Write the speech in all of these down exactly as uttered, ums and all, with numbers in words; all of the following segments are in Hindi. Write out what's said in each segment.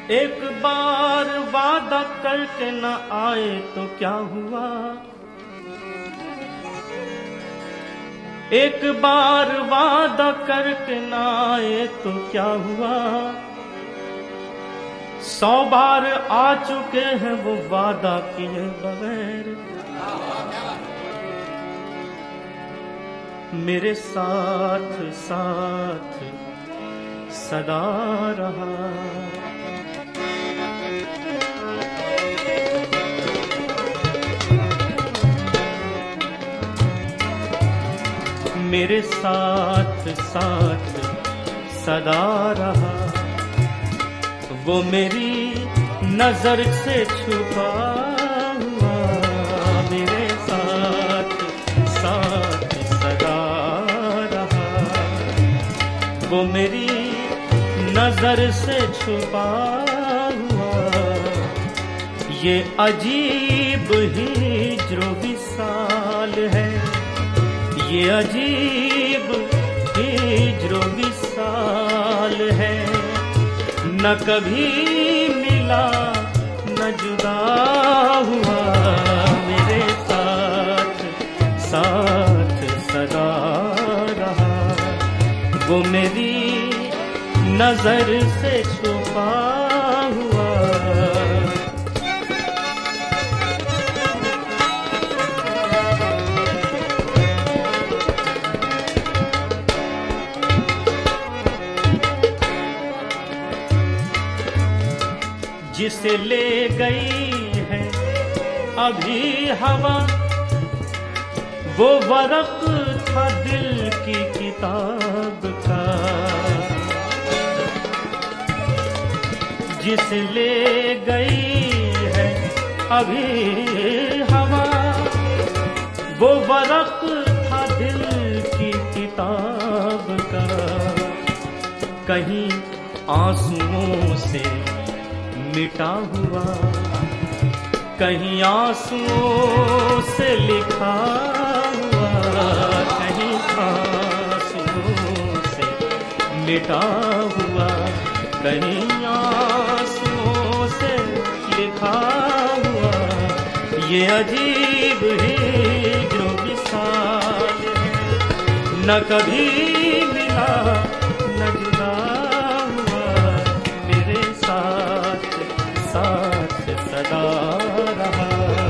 एक बार वादा करके न आए तो क्या हुआ, एक बार वादा करके न आए तो क्या हुआ, सौ बार आ चुके हैं वो वादा किए बगैर। मेरे साथ साथ सदा रहा, मेरे साथ साथ सदा रहा, वो मेरी नजर से छुपा हुआ, मेरे साथ साथ सदा रहा, वो मेरी नजर से छुपा हुआ। ये अजीब हिज्र विसाल है, ये अजीब हिज्र विसाल है, न कभी मिला न जुदा हुआ, मेरे साथ साथ सदा रहा, वो मेरी नजर से छुपा हुआ। जिसे ले गई है अभी हवा, वो वरक था दिल की किताब का, जिसे ले गई है अभी हवा, वो वरक था दिल की किताब का। कहीं आंसुओं से मिटा हुआ, कहीं आंसुओं से लिखा हुआ, कहीं आंसुओं से मिटा हुआ, कहीं आंसुओं से लिखा हुआ। ये अजीब हिज्र विसाल है, न कभी मिला न जुदा हुआ, मेरे साथ साथ सदा रहा।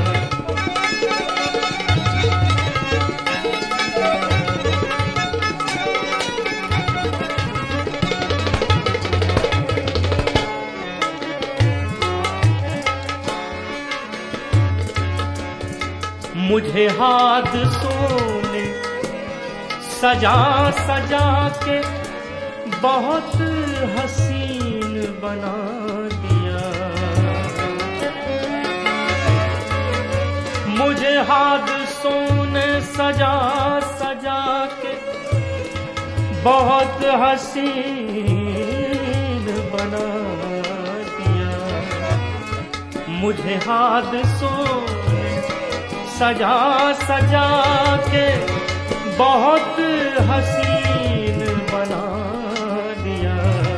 मुझे हादसों ने सजा सजा के बहुत हसीन बना दिया, मुझे हादसों ने सजा सजा के बहुत हसीन बना दिया, मुझे हादसों ने सजा सजा के बहुत हसीन बना दिया।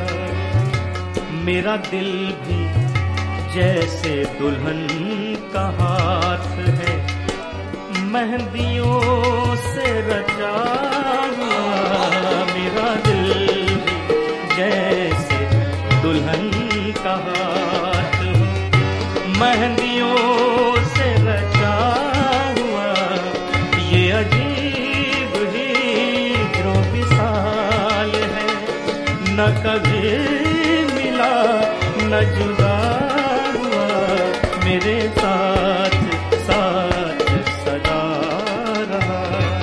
मेरा दिल भी जैसे दुल्हन का हाथ है, मेहंदियों से रचा हुआ, मेरा दिल भी जैसे दुल्हन का हाथ, मेहंदियों से रचा हुआ। ये अजीब हिज्र विसाल है, न कभी मिला न जुदा हुआ, मेरे साथ साथ सदा रहा।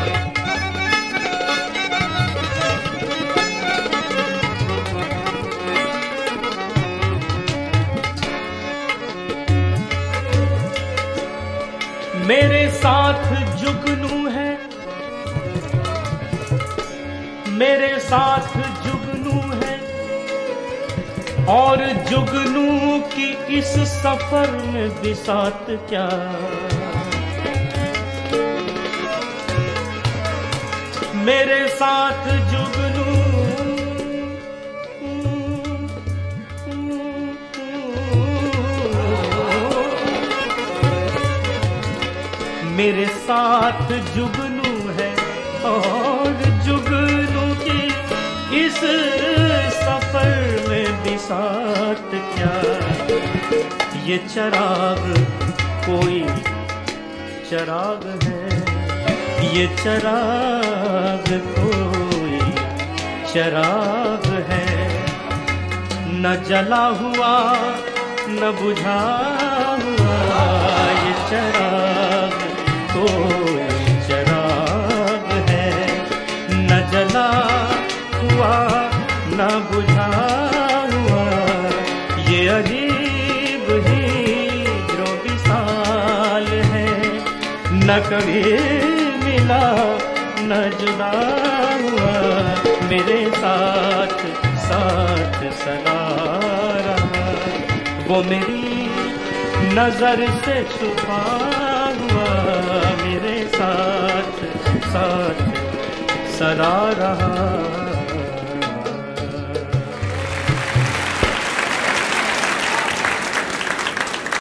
मेरे साथ जुगनू है, मेरे साथ जुगनू है, और जुगनू की इस सफर में बिसात क्या। मेरे साथ जुगनू मेरे साथ जुगनू है और जुगनू की इस सफर में बिसात क्या। ये चराग कोई चराग है, ये चराग कोई चराग है, न जला हुआ न बुझा हुआ। ये चराग कोई चराग है, न जला हुआ न बुझा हुआ। ये अजीब ही जो विशाल है, न कभी मिला न जुदा हुआ। मेरे साथ साथ सदा रहा, वो मेरी नजर से छुपा हुआ। मेरे साथ साथ सदा रहा।